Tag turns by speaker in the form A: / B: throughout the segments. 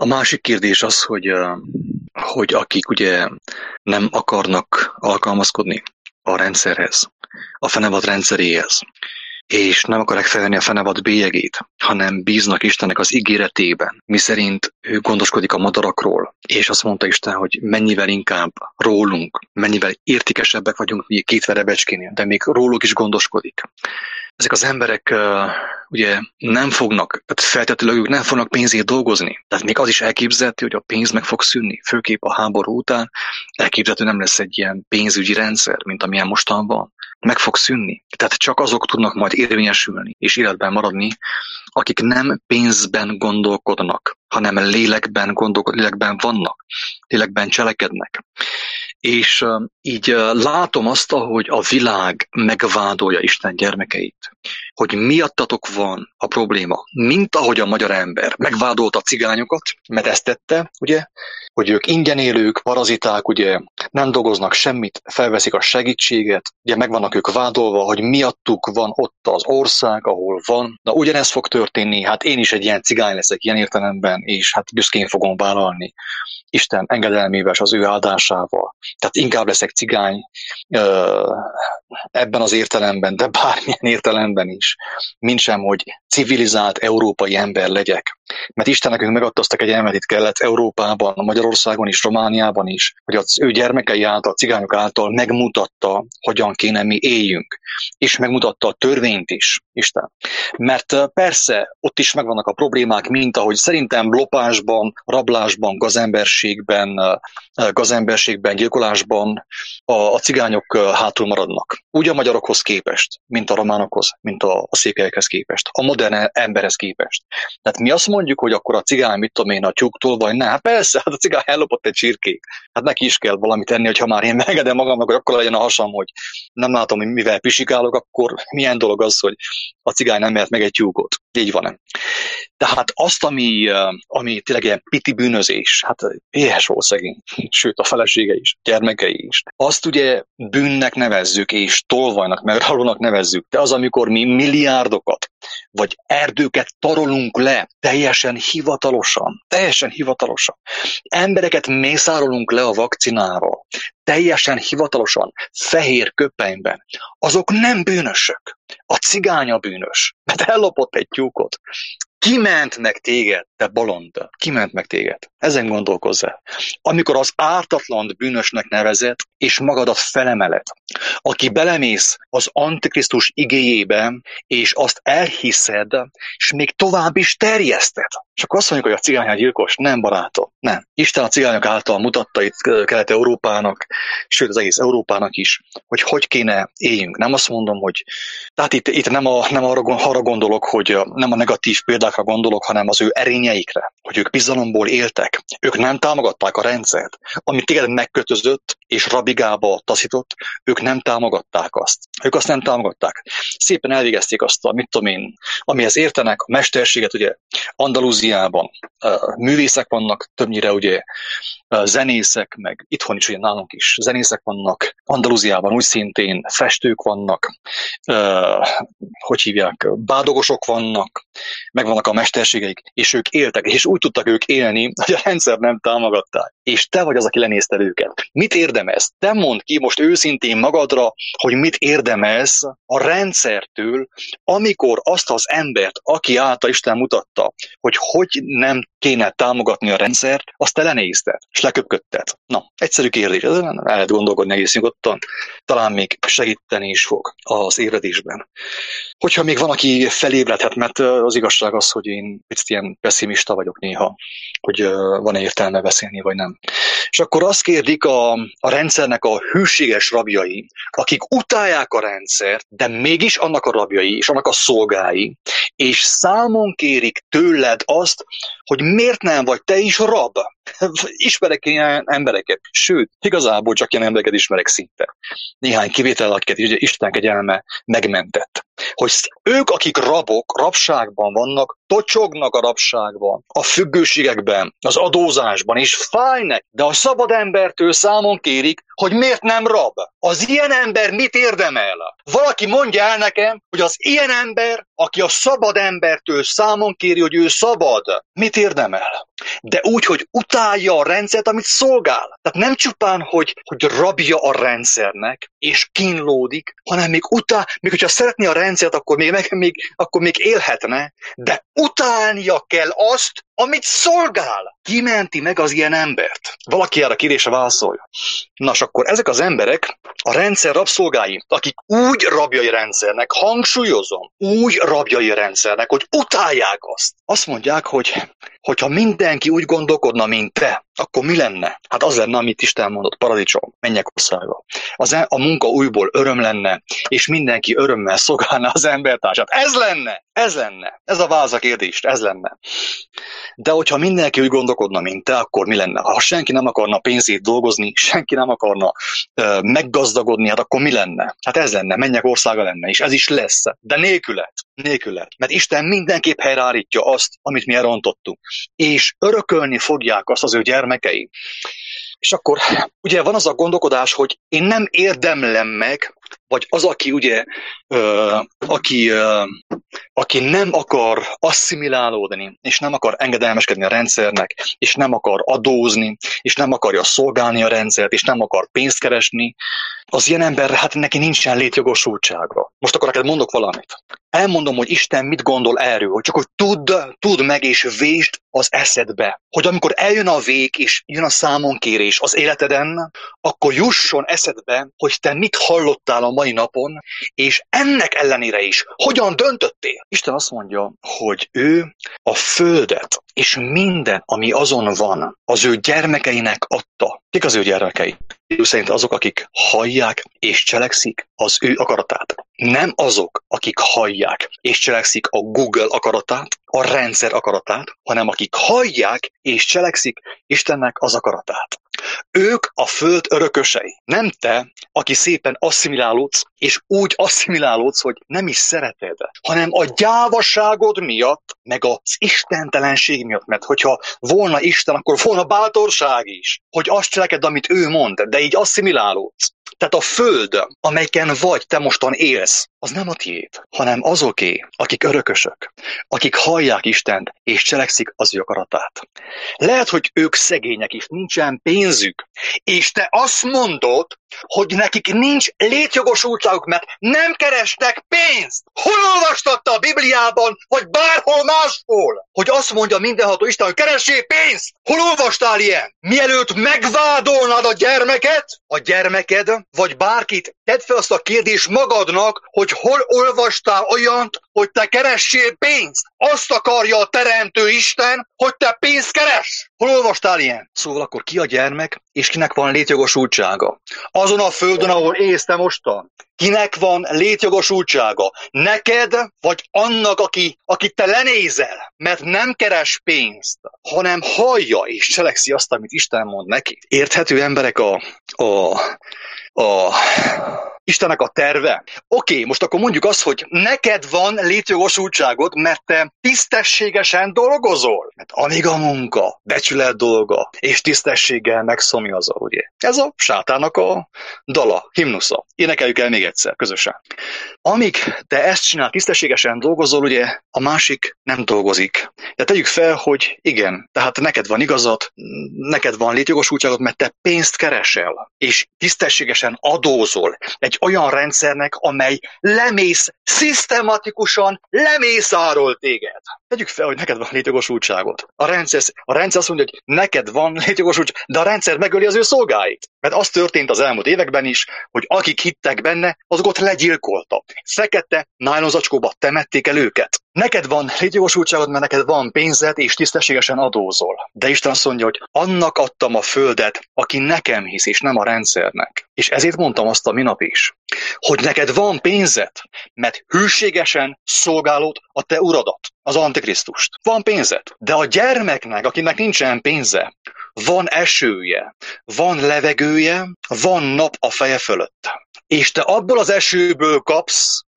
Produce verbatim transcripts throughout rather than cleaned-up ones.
A: A másik kérdés az, hogy, hogy akik ugye nem akarnak alkalmazkodni a rendszerhez, a fenevad rendszeréhez, és nem akarják felvenni a fenevad bélyegét, hanem bíznak Istennek az ígéretében, miszerint ő gondoskodik a madarakról, és azt mondta Isten, hogy mennyivel inkább rólunk, mennyivel értékesebbek vagyunk mi két verebecskénél, de még róluk is gondoskodik. Ezek az emberek uh, ugye nem fognak, tehát feltétlenül ők nem fognak pénzért dolgozni. Tehát még az is elképzelhető, hogy a pénz meg fog szűnni, főképp a háború után. Elképzelhető nem lesz egy ilyen pénzügyi rendszer, mint amilyen mostan van. Meg fog szűnni. Tehát csak azok tudnak majd érvényesülni és életben maradni, akik nem pénzben gondolkodnak, hanem lélekben gondolkodnak, lélekben vannak, lélekben cselekednek. És uh, így uh, látom azt, hogy a világ megvádolja Isten gyermekeit, hogy miattatok van a probléma, mint ahogy a magyar ember megvádolta a cigányokat, mert ezt tette, ugye, hogy ők ingyen élők, paraziták, ugye, nem dolgoznak semmit, felveszik a segítséget, ugye meg vannak ők vádolva, hogy miattuk van ott az ország, ahol van. Na ugyanez fog történni, hát én is egy ilyen cigány leszek ilyen értelemben, és hát büszkén fogom vállalni Isten engedelmével és az ő áldásával. Tehát inkább leszek cigány ebben az értelemben, de bármilyen értelemben is, mintsem, hogy civilizált európai ember legyek. Mert Isten nekünk megadta azt a kegyelmet itt kellett Európában, Magyarországon is, Romániában is, hogy az ő gyermekei által, cigányok által megmutatta, hogyan kéne mi éljünk. És megmutatta a törvényt is, Isten. Mert persze ott is megvannak a problémák, mint ahogy szerintem lopásban, rablásban, gazemberségben, gazemberségben, gyilkolásban a, a cigányok hátul maradnak. Úgy a magyarokhoz képest, mint a románokhoz, mint a, a székelyekhez képest, a modern emberhez képest. Tehát mi azt mondjuk, hogy akkor a cigány, mit tudom én, a tyúktól, vagy ne? Hát persze, hát a cigány ellopott egy csirkét. Hát neki is kell valamit tenni, hogyha már én megengedem magamnak, hogy akkor legyen a hasam, hogy nem látom, hogy mivel pisikálok, akkor milyen dolog az, hogy a cigány nem mert meg egy tyúkot. Így van-e? Tehát azt, ami, ami tényleg ilyen piti bűnözés, hát éhes volt szegény, sőt a felesége is, gyermekei is. Azt ugye bűnnek nevezzük, és tolvajnak, meg ralónak nevezzük, de az, amikor mi milliárdokat, vagy erdőket tarolunk le, teljesen hivatalosan, teljesen hivatalosan. Embereket mészárolunk le a vakcináról, teljesen hivatalosan, fehér köpenyben. Azok nem bűnösök. A cigány a bűnös, mert ellopott egy tyúkot. Ki ment meg téged, te bolond? Ki ment meg téged? Ezen gondolkozzál. Amikor az ártatlan bűnösnek nevezed, és magadat felemeled, aki belemész az Antikrisztus igéjébe, és azt elhiszed, és még tovább is terjeszted. Csak azt mondjuk, hogy a cigány a gyilkos. Nem, barátom, nem. Isten a cigányok által mutatta itt Kelet-Európának, sőt az egész Európának is, hogy hogy kéne éljünk. Nem azt mondom, hogy... Tehát itt, itt nem, a, nem arra, arra gondolok, hogy nem a negatív példákra gondolok, hanem az ő erényeikre, hogy ők bizalomból éltek. Ők nem támogatták a rendszert. Amit téged megkötözött és rabigába taszított, ők nem támogatták azt. Ők azt nem támogatták. Szépen elvégezték azt a, mit tudom én, amihez értenek, a mesterséget, ugye Andalúziában művészek vannak, többnyire ugye zenészek, meg itthon is ugye nálunk is zenészek vannak, Andalúziában úgy szintén festők vannak, hogy hívják, bádogosok vannak, meg vannak a mesterségeik, és ők éltek, és úgy tudtak ők élni, hogy a rendszer nem támogatták. És te vagy az, aki lenézted őket. Mit érdemelsz? Te mondd ki most őszintén magadra, hogy mit érdemelsz a rendszertől, amikor azt az embert, aki által Isten mutatta, hogy hogy nem kéne támogatni a rendszert, azt te lenézted, és leköpködted. Na, egyszerű kérdés, ez el lehet gondolkodni egész nyugodtan, talán még segíteni is fog az ébredésben. Hogyha még van, aki felébredhet, mert az igazság az, hogy én picit ilyen pessimista vagyok néha, hogy van-e értelme beszélni, vagy nem. És akkor azt kérdik a, a rendszernek a hűséges rabjai, akik utálják a rendszert, de mégis annak a rabjai, és annak a szolgái, és számon kérik tőled azt, hogy miért nem vagy te is rab. Ismerek ilyen embereket, sőt, igazából csak ilyen embereket ismerek szinte. Néhány kivétel, akiket Isten kegyelme megmentett. Hogy ők, akik rabok, rabságban vannak, tocsognak a rabságban, a függőségekben, az adózásban, és fájnek, de a szabad embertől számon kérik, hogy miért nem rab. Az ilyen ember mit érdemel? Valaki mondja el nekem, hogy az ilyen ember, aki a szabad embertől számon kéri, hogy ő szabad, mit érdemel? De úgy, hogy utálja a rendszert, amit szolgál. Tehát nem csupán, hogy, hogy rabja a rendszernek, és kínlódik, hanem még utál, még hogyha szeretné a rendszert, akkor még, meg, még, akkor még élhetne, de utálnia kell azt, amit szolgál. Ki menti meg az ilyen embert? Valaki erre a kérdésre válaszolja. Nos, akkor ezek az emberek a rendszer rabszolgái, akik úgy rabjai rendszernek, hangsúlyozom, úgy rabjai rendszernek, hogy utálják azt. Azt mondják, hogy hogyha mindenki úgy gondolkodna, mint te, akkor mi lenne? Hát az lenne, amit Isten mondott, paradicsom, mennyek országa. Az a munka újból öröm lenne, és mindenki örömmel szolgálna az embertársát. Ez lenne, ez lenne. Ez a válasz a kérdést, ez lenne. De hogyha mindenki úgy gondolkodna, mint te, akkor mi lenne? Ha senki nem akarna pénzét dolgozni, senki nem akarna ö, meggazdagodni, hát akkor mi lenne? Hát ez lenne, mennyek országa lenne, és ez is lesz. De nélkület, nélkület. Mert Isten mindenképp helyreállítja azt, amit mi elrontottunk. És örökölni fogják azt az ő gyermekei. És akkor ugye van az a gondolkodás, hogy én nem érdemlem meg, vagy az, aki ugye, ö, aki, ö, aki nem akar asszimilálódni, és nem akar engedelmeskedni a rendszernek, és nem akar adózni, és nem akarja szolgálni a rendszert, és nem akar pénzt keresni, az ilyen ember, hát neki nincsen létjogosultsága. Most akkor neked mondok valamit. Elmondom, hogy Isten mit gondol erről, hogy csak hogy tudd, tudd meg és vésd az eszedbe. Hogy amikor eljön a vég és jön a számonkérés az életeden, akkor jusson eszedbe, hogy te mit hallottál a mai napon, és ennek ellenére is hogyan döntöttél. Isten azt mondja, hogy ő a földet és minden, ami azon van, az ő gyermekeinek adta. Kik az ő gyermekei? Ő szerint azok, akik hallják és cselekszik az ő akaratát. Nem azok, akik hallják és cselekszik a Google akaratát, a rendszer akaratát, hanem akik hallják és cselekszik Istennek az akaratát. Ők a föld örökösei. Nem te, aki szépen asszimilálódsz, és úgy asszimilálódsz, hogy nem is szereted, hanem a gyávaságod miatt, meg az istentelenség miatt, mert hogyha volna Isten, akkor volna bátorság is, hogy azt cseleked, amit ő mond, de így asszimilálódsz. Tehát a föld, amelyiken vagy, te mostan élsz, az nem a tiéd, hanem azoké, akik örökösök, akik hallják Istent, és cselekszik az ő akaratát. Lehet, hogy ők szegények is, nincsen pénzük, és te azt mondod, hogy nekik nincs létjogosultságuk, mert nem keresnek pénzt. Hol olvastad a Bibliában, vagy bárhol máshol, hogy azt mondja mindenható Isten, hogy keressél pénzt? Hol olvastál ilyen? Mielőtt megvádolnád a gyermeket, a gyermeked, vagy bárkit, tedd fel azt a kérdést magadnak, hogy hol olvastál olyant, hogy te keressél pénzt. Azt akarja a teremtő Isten, hogy te pénzt keres. Hol olvastál ilyen? Szóval akkor ki a gyermek, és kinek van létjogosultsága? Azon a földön, ahol élsz te mostan. Kinek van létjogosultsága? Neked, vagy annak, aki, akit te lenézel, mert nem keres pénzt, hanem hallja és cselekszi azt, amit Isten mond neki. Érthető emberek a, a, a Istennek a terve? Oké, okay, most akkor mondjuk azt, hogy neked van létjogosultságod, mert te tisztességesen dolgozol. Mert amíg a munka, becsület dolga, és tisztességgel megszomjazol, ugye? Ez a sátának a dala, himnusza. Énekeljük el még egyszer, közösen. Amíg te ezt csinál, tisztességesen dolgozol, ugye, a másik nem dolgozik. De tegyük fel, hogy igen, tehát neked van igazad, neked van létjogosultságod, mert te pénzt keresel, és tisztességesen adózol egy olyan rendszernek, amely lemész, szisztematikusan lemészárol téged. Tegyük fel, hogy neked van létjogosultságod. A rendszer, a rendszer azt mondja, hogy neked van létjogosultság, de a rendszer megöli az ő szolgáit. Mert az történt az elmúlt években is, hogy akik hittek benne, azokat legyilkolta. Fekete nájlonzacskóba temették el őket. Neked van létjogosultságod, mert neked van pénzed, és tisztességesen adózol. De Isten azt mondja, hogy annak adtam a földet, aki nekem hisz, és nem a rendszernek. És ezért mondtam azt a minap is, hogy neked van pénzed, mert hűségesen szolgálod a te uradat, az Antikrisztust. Van pénzed. De a gyermeknek, akinek nincsen pénze, van esője, van levegője, van nap a feje fölött. És te abból az esőből kapsz,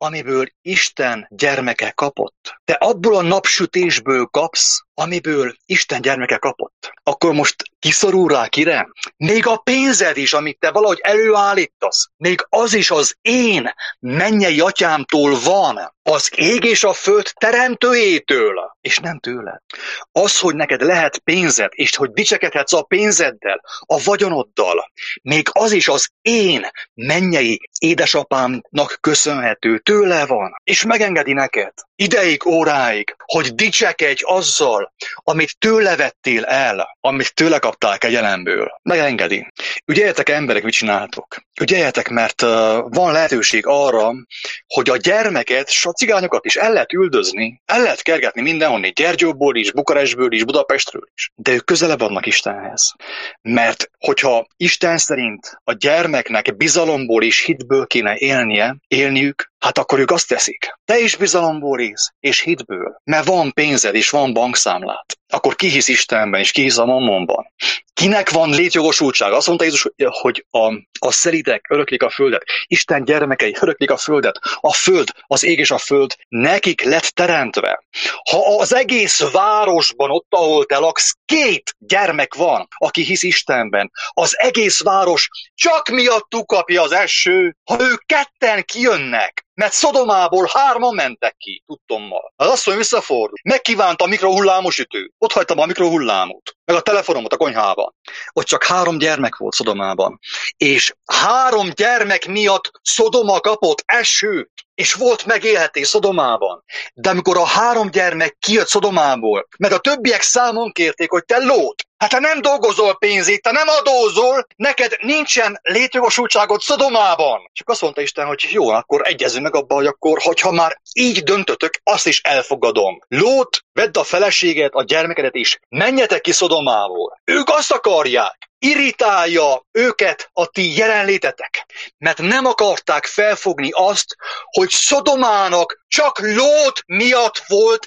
A: amiből Isten gyermeke kapott. Te abból a napsütésből kapsz, amiből Isten gyermeke kapott. Akkor most kiszorul rá kire? Még a pénzed is, amit te valahogy előállítasz, még az is az én mennyei atyámtól van, az ég és a föld teremtőjétől, és nem tőle. Az, hogy neked lehet pénzed, és hogy dicsekedhetsz a pénzeddel, a vagyonoddal, még az is az én mennyei édesapámnak köszönhető, tőle van, és megengedi neked ideig, óráig, hogy dicsekedj azzal, amit tőle vettél el, amit tőle kaptál kegyelemből. Megengedi. Ügyeljetek, emberek, mit csináltok? Ügyeljetek, mert uh, van lehetőség arra, hogy a gyermeket, s a cigányokat is el lehet üldözni, el lehet kergetni mindenhonnét, Gyergyóból is, Bukarestből is, Budapestről is. De ők közelebb vannak Istenhez. Mert hogyha Isten szerint a gyermeknek bizalomból és hitből kéne élnie, élniük, hát akkor ők azt teszik. Te is bizalomból élsz, és hitből. Mert van pénzed, és van bankszámlát. Akkor ki hisz Istenben, és ki hisz a mammonban? Kinek van létjogosultság? Azt mondta Jézus, hogy a, a szelídek öröklik a földet. Isten gyermekei öröklik a földet. A föld, az ég és a föld nekik lett teremtve. Ha az egész városban, ott, ahol te laksz, két gyermek van, aki hisz Istenben, az egész város csak miattuk kapja az eső, ha ők ketten kijönnek. Mert Szodomából hárman mentek ki, tudtommal. Az asszony visszafordult. Megkívánta a mikrohullámos ütőt. Ott hagytam a mikrohullámot. Meg a telefonomat a konyhában. Ott csak három gyermek volt Szodomában. És három gyermek miatt Szodoma kapott esőt. És volt megélhetés Szodomában. De amikor a három gyermek kijött Szodomából, meg a többiek számon kérték, hogy te Lót, hát te nem dolgozol pénzét, te nem adózol, neked nincsen létjogosultságod Szodomában. Csak azt mondta Isten, hogy jó, akkor egyezünk meg abba, hogy akkor, hogyha már így döntötök, azt is elfogadom. Lót, vedd a feleséget, a gyermekedet is, menjetek ki Szodomából. Ők azt akarják. Irritálja őket a ti jelenlétetek, mert nem akarták felfogni azt, hogy Szodomának csak Lót miatt volt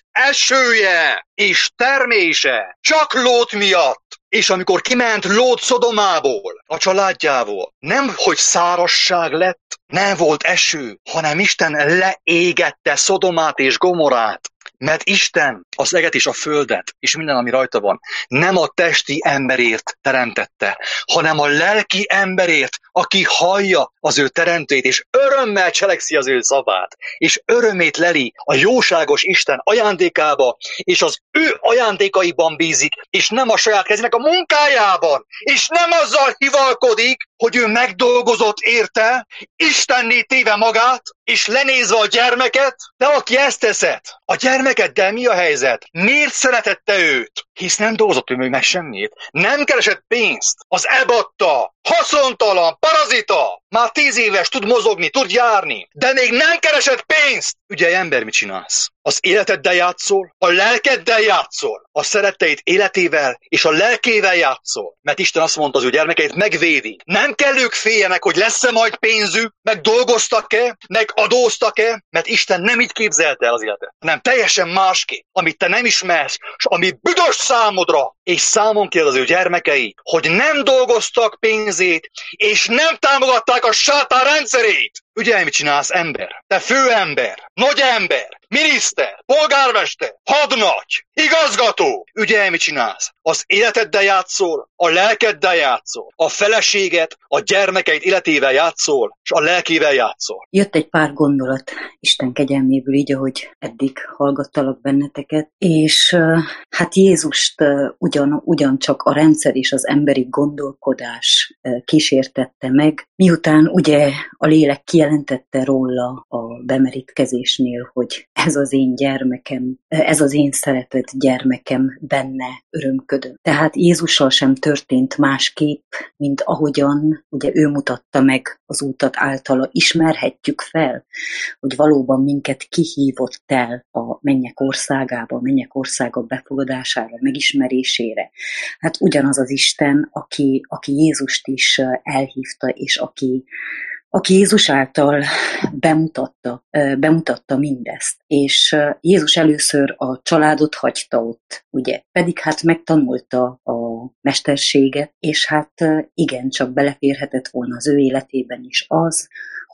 A: esője és termése. Csak Lót miatt. És amikor kiment Lót Szodomából, a családjából, nem hogy szárazság lett, nem volt eső, hanem Isten leégette Szodomát és Gomorát. Mert Isten az eget és a földet, és minden, ami rajta van, nem a testi emberért teremtette, hanem a lelki emberért, aki hallja az ő teremtőjét, és örömmel cselekszi az ő szavát, és örömét leli a jóságos Isten ajándékába, és az ő ajándékaiban bízik, és nem a saját kezének a munkájában, és nem azzal hivalkodik, hogy ő megdolgozott érte, Istenné téve magát, és lenézve a gyermeket, de aki ezt teszed, a gyermekeddel mi a helyzet? Miért szeretette őt? Hisz nem dolgozott ő még meg semmit. Nem keresett pénzt. Az ebatta, haszontalan, parazita. Már tíz éves, tud mozogni, tud járni. De még nem keresett pénzt. Ugye, ember, mit csinálsz? Az életeddel játszol, a lelkeddel játszol, a szeretteid életével és a lelkével játszol. Mert Isten azt mondta, az ő gyermekeit megvédi. Nem kell ők féljenek, hogy lesz-e majd pénzük, meg dolgoztak-e, meg adóztak-e, mert Isten nem így képzelte el az életet, hanem teljesen másképp, amit te nem ismersz, és ami büdös számodra, és számon kér az ő gyermekei, hogy nem dolgoztak pénzét, és nem támogatták a sátán rendszerét. Ugye, mit csinálsz, ember? Te főember, nagy ember, miniszter, polgármester, hadnagy, igazgató. Ugye, mit csinálsz? Az életeddel játszol, a lelkeddel játszol, a feleséget, a gyermekeid életével játszol, és a lelkével játszol.
B: Jött egy pár gondolat Isten kegyelméből, így, ahogy eddig hallgattalak benneteket, és uh, hát Jézust uh, ugyan, ugyancsak a rendszer és az emberi gondolkodás uh, kísértette meg, miután ugye a lélek kijelentette róla a bemerítkezésnél, hogy ez az én gyermekem, ez az én szeretett gyermekem, benne örömködöm. Tehát Jézussal sem történt másképp, mint ahogyan ugye ő mutatta meg az útat általa. Ismerhetjük fel, hogy valóban minket kihívott el a mennyek országába, a mennyek országa befogadására, megismerésére. Hát ugyanaz az Isten, aki, aki Jézust is elhívta, és aki aki Jézus által bemutatta, bemutatta mindezt. És Jézus először a családot hagyta ott, ugye, pedig hát megtanulta a mesterséget, és hát igen, csak beleférhetett volna az ő életében is az,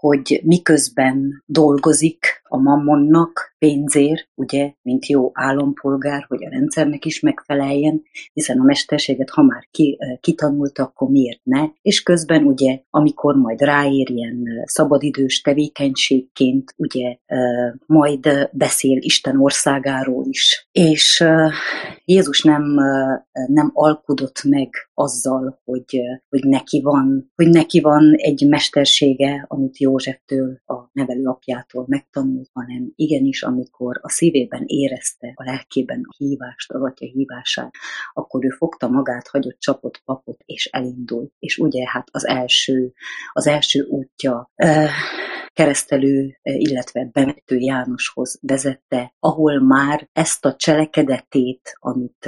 B: hogy miközben dolgozik a mammonnak pénzért, ugye, mint jó állampolgár, hogy a rendszernek is megfeleljen, hiszen a mesterséget, ha már ki, kitanulta, akkor miért ne? És közben ugye, amikor majd ráér ilyen szabadidős tevékenységként, ugye, majd beszél Isten országáról is. És Jézus nem, nem alkudott meg azzal, hogy, hogy, neki van, hogy neki van egy mestersége, amit Józseftől, a nevelőapjától megtanult, hanem igenis, amikor a szívében érezte, a lelkében a hívást, az atya hívását, akkor ő fogta magát, hagyott csapott papot, és elindult. És ugye hát az első, az első útja keresztelő, illetve bevető Jánoshoz vezette, ahol már ezt a cselekedetét, amit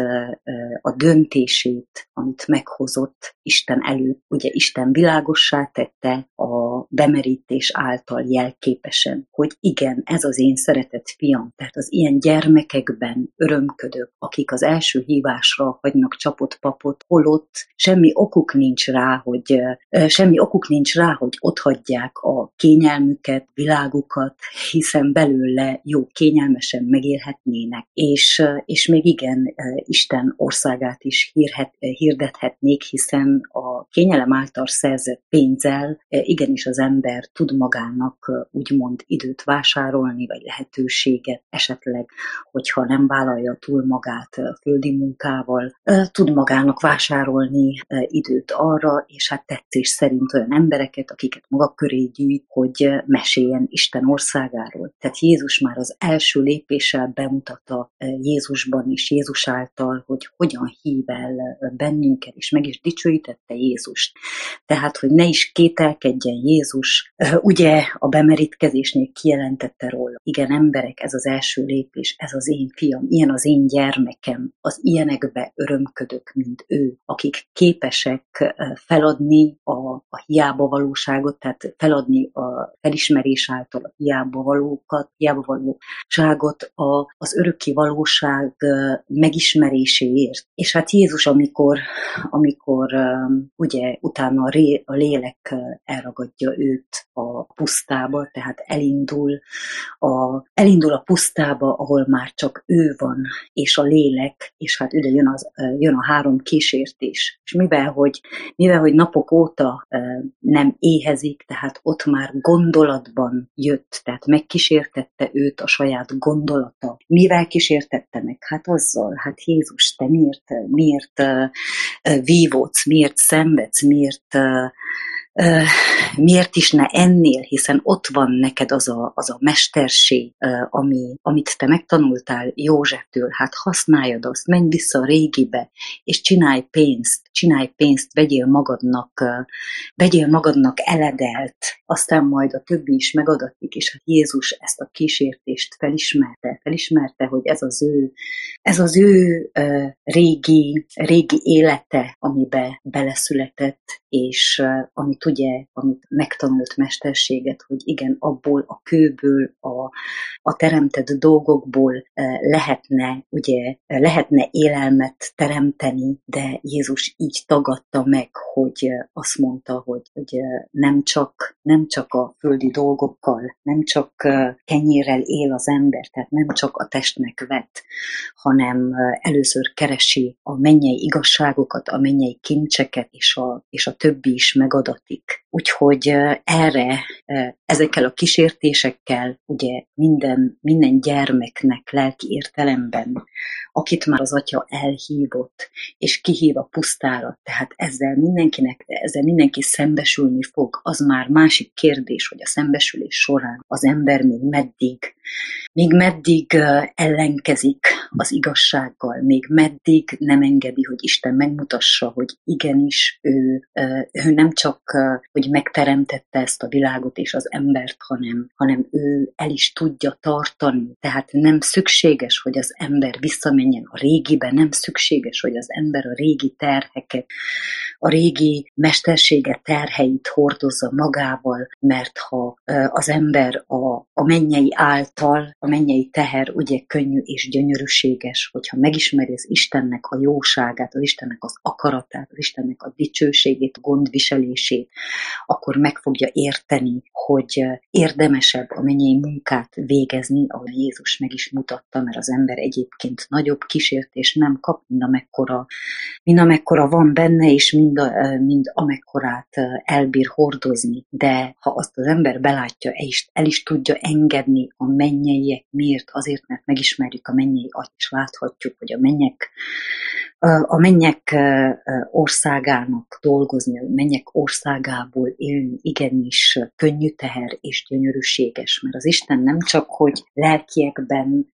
B: a döntését, amit meghozott Isten előtt, ugye Isten világossá tette a bemerítés által jelképesen, hogy igen, ez az én szeretett fiam, tehát az ilyen gyermekekben örömködök, akik az első hívásra hagynak csapott papot, holott semmi okuk nincs rá, hogy semmi okuk nincs rá, hogy otthagyják a kényelmüket, világukat, hiszen belőle jó kényelmesen megélhetnének, és, és még igen, Isten országát is hírhet, hirdethetnék, hiszen a kényelem által szerzett pénzzel igenis az ember tud magának úgymond időt vásárolni, vagy lehetőséget, esetleg, hogyha nem vállalja túl magát földi munkával, tud magának vásárolni időt arra, és hát tetszés szerint olyan embereket, akiket maga köré gyűjt, hogy meséljen Isten országáról. Tehát Jézus már az első lépéssel bemutatta Jézusban és Jézus által, hogy hogyan hív el bennünket, és meg is dicsőítette Jézust. Tehát, hogy ne is kételkedjen Jézus, ugye a bemerítkezésnél kijelentette róla. Igen, emberek, ez az első lépés, ez az én fiam, ilyen az én gyermekem, az ilyenekbe örömködök, mint ő, akik képesek feladni a, a hiába valóságot, tehát feladni a felismerés által a hiába valókat, hiába valóságot a, az örökké valóság megismeréséért. És hát Jézus, amikor, amikor ugye utána a, ré, a lélek elragadja őt a pusztába, tehát elindul a, elindul a pusztába, ahol már csak ő van, és a lélek, és hát ide jön, az, jön a három kísértés. És mivel hogy, mivel, hogy napok óta nem éhezik, tehát ott már gondolatban jött, tehát megkísértette őt a saját gondolata. Mivel kísértette meg? Hát azzal, hát Jézus, te miért, miért vívódsz, miért szenvedsz, miért miért is ne ennél, hiszen ott van neked az a, az a mesterség, ami, amit te megtanultál Józseftől, hát használjad azt, menj vissza a régibe, és csinálj pénzt, csinálj pénzt, vegyél magadnak, vegyél magadnak eledelt, aztán majd a többi is megadatik, és hát Jézus ezt a kísértést felismerte, felismerte, hogy ez az ő, ez az ő uh, régi, régi élete, amibe beleszületett, és uh, amit ugye, amit megtanult mesterséget, hogy igen, abból a kőből, a, a teremtett dolgokból uh, lehetne, ugye, lehetne élelmet teremteni, de Jézus így tagadta meg, hogy azt mondta, hogy, hogy nem, csak, nem csak a földi dolgokkal, nem csak kenyérrel él az ember, tehát nem csak a testnek vet, hanem először keresi a mennyei igazságokat, a mennyei kincseket, és a, és a többi is megadatik. Úgyhogy erre, ezekkel a kísértésekkel ugye minden, minden gyermeknek lelki értelemben, akit már az atya elhívott, és kihív a pusztára, tehát ezzel mindenkinek, ezzel mindenki szembesülni fog, az már másik kérdés, hogy a szembesülés során az ember még meddig, még meddig ellenkezik az igazsággal, még meddig nem engedi, hogy Isten megmutassa, hogy igenis ő, ő nem csak, hogy megteremtette ezt a világot és az embert, hanem, hanem ő el is tudja tartani. Tehát nem szükséges, hogy az ember visszamenjen a régibe, nem szükséges, hogy az ember a régi terheket, a régi mestersége terheit hordozza magával, mert ha az ember a, a mennyei által, a mennyei teher ugye könnyű és gyönyörűséges, hogyha megismeri az Istennek a jóságát, az Istennek az akaratát, az Istennek a dicsőségét, a gondviselését, akkor meg fogja érteni, hogy érdemesebb a mennyei munkát végezni, ahogy Jézus meg is mutatta, mert az ember egyébként nagyobb kísértés nem kap, mind amekkora, mind amekkora van benne, és mind, a, mind amekkorát elbír hordozni. De ha azt az ember belátja, el is, el is tudja engedni a mennyeiek. Miért? Azért, mert megismerjük a mennyei Atyát, és láthatjuk, hogy a mennyek a mennyek országának dolgozni, a mennyek országából élni igenis könnyű teher és gyönyörűséges, mert az Isten nem csak, hogy lelkiekben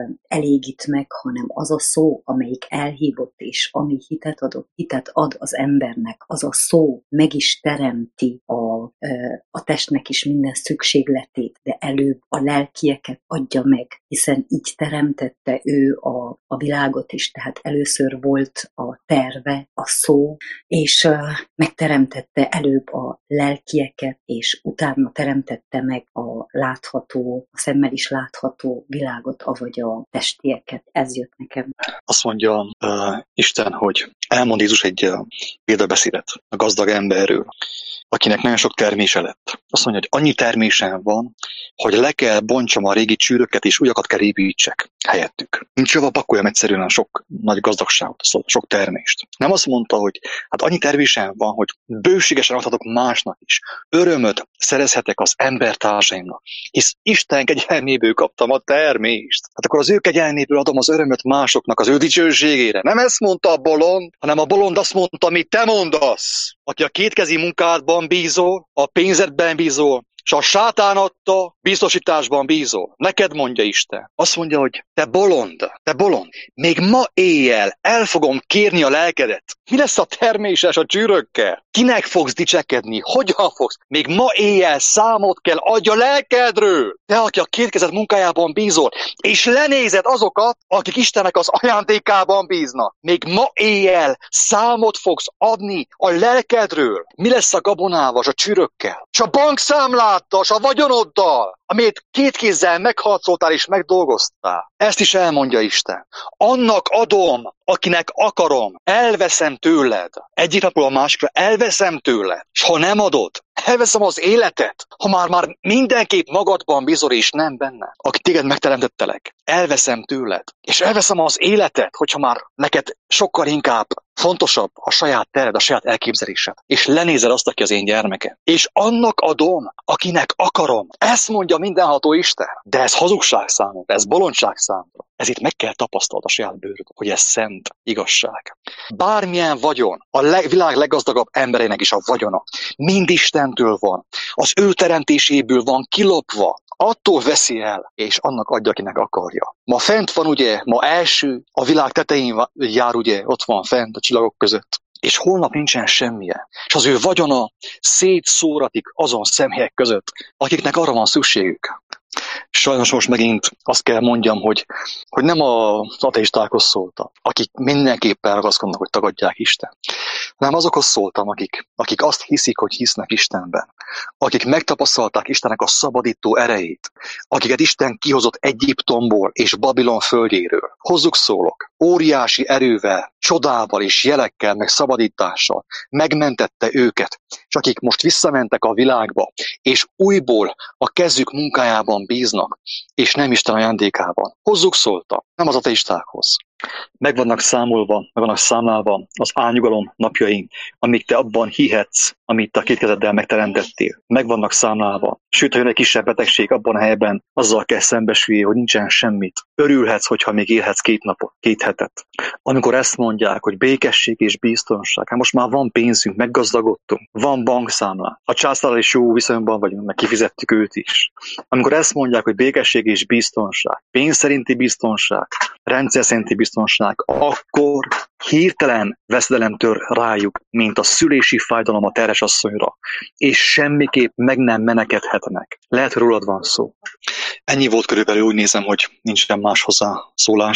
B: elégít meg, hanem az a szó, amelyik elhívott és ami hitet adott, hitet ad az embernek, az a szó meg is teremti a, a testnek is minden szükségletét, de előbb a lelkieket adja meg, hiszen így teremtette ő a, a világot is, tehát először volt a terve, a szó, és uh, megteremtette előbb a lelkieket, és utána teremtette meg a látható, a szemmel is látható világot, avagy a testieket. Ez jött nekem.
A: Azt mondja uh, Isten, hogy elmond Jézus egy uh, példabeszédet a gazdag emberről, akinek nagyon sok termése lett. Azt mondja, hogy annyi termésem van, hogy le kell bontsam a régi csűröket, és újakat kell építsek helyettük. Nincs java pakoljam egyszerűen a sok nagy gazdagságot, a sok termést. Nem azt mondta, hogy hát annyi termésem van, hogy bőségesen adhatok másnak is. Örömöt szerezhetek az embertársaimnak, hisz Isten kegyelméből kaptam a termést. Hát akkor az ő kegyelméből adom az örömöt másoknak, az ő dicsőségére. Nem ezt mondta a bolond, hanem a bolond azt mondta, amit te mondasz. Aki a kétkezi munkádban bízol, a pénzedben bízol, és a sátán adta biztosításban bízol. Neked mondja Isten. Azt mondja, hogy te bolond, te bolond, még ma éjjel el fogom kérni a lelkedet. Mi lesz a terméses a csűrökkel? Kinek fogsz dicsekedni? Hogyan fogsz? Még ma éjjel számot kell adj a lelkedről. Te, aki a kétkezed munkájában bízol, és lenézed azokat, akik Istennek az ajándékában bíznak. Még ma éjjel számot fogsz adni a lelkedről. Mi lesz a gabonával, a csűrökkel? És a bankszámláttal, és a vagyonoddal, amit két kézzel megharcoltál és megdolgoztál. Ezt is elmondja Isten. Annak adom, akinek akarom, elveszem tőled. Egyik napról a másikra elveszem tőled. És ha nem adod, elveszem az életet. Ha már, már mindenképp magadban bízol és nem benne, aki téged megteremtettelek, elveszem tőled. És elveszem az életet, hogyha már neked sokkal inkább fontosabb a saját tered, a saját elképzelésed. És lenézel azt, aki az én gyermekem. És annak adom, akinek akarom. Ezt mondja mindenható Isten. De ez hazugság számomra, ez bolondság számomra. Ez itt meg kell tapasztalod a saját bőröd, hogy ez szent igazság. Bármilyen vagyon, a leg, világ leggazdagabb emberének is a vagyona, mind Istentől van. Az ő teremtéséből van kilopva. Attól veszi el, és annak adja, akinek akarja. Ma fent van ugye, ma első, a világ tetején jár ugye, ott van fent a csillagok között. És holnap nincsen semmije. És az ő vagyona szétszóratik azon személyek között, akiknek arra van szükségük. Sajnos most megint azt kell mondjam, hogy, hogy nem az ateistákhoz szóltam, akik mindenképpen ragaszkodnak, hogy tagadják Isten, hanem azokhoz szóltam, akik, akik azt hiszik, hogy hisznek Istenben, akik megtapasztalták Istennek a szabadító erejét, akiket Isten kihozott Egyiptomból és Babilon földjéről. Hozzuk szólok, óriási erővel, csodával és jelekkel, meg szabadítással megmentette őket, és akik most visszamentek a világba, és újból a kezük munkájában bíznak, és nem Isten ajándékában. Hozzuk szólta, nem az ateistákhoz. Meg vannak számolva, meg vannak számlálva az álnyugalom napjain, amíg te abban hihetsz, amit te a két kezeddel megteremtettél. Meg vannak számlálva. Sőt, ha jön egy kisebb betegség abban a helyben, azzal kell szembesüljél, hogy nincsen semmit. Örülhetsz, hogyha még élhetsz két napot, két hetet. Amikor ezt mondják, hogy békesség és biztonság, hát most már van pénzünk, meggazdagodtunk, van bankszámlán, a császárral is jó viszonyban vagyunk, meg kifizettük őt is. Amikor ezt mondják, hogy békesség és biztonság, pénz szerinti biztonság, rendszer szerinti biztonság, akkor hirtelen veszedelem tör rájuk, mint a szülési fájdalom a terhes asszonyra, és semmiképp meg nem menekedhetnek. Lehet, hogy rólad van szó. Ennyi volt körülbelül, úgy nézem, hogy nincsen más hozzá szólás.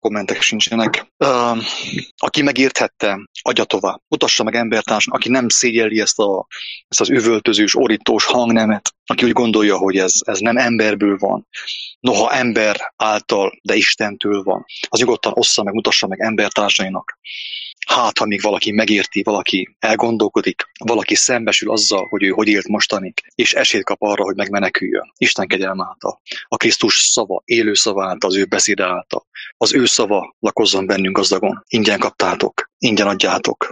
A: kommentek sincsenek. Uh, aki megérthette, adja tovább. Mutassa meg embertársak, aki nem szégyelli ezt, a, ezt az üvöltözős, orítós hangnemet, aki úgy gondolja, hogy ez, ez nem emberből van, noha ember által, de Istentől van, az nyugodtan ossza meg, mutassa meg embertársainak. Hát, ha még valaki megérti, valaki elgondolkodik, valaki szembesül azzal, hogy ő hogy élt mostanig, és esélyt kap arra, hogy megmeneküljön. Isten kegyelme által. A Krisztus szava, élő szava által, az ő beszéde által. Az ő szava lakozzon bennünk gazdagon. Ingyen kaptátok, ingyen adjátok.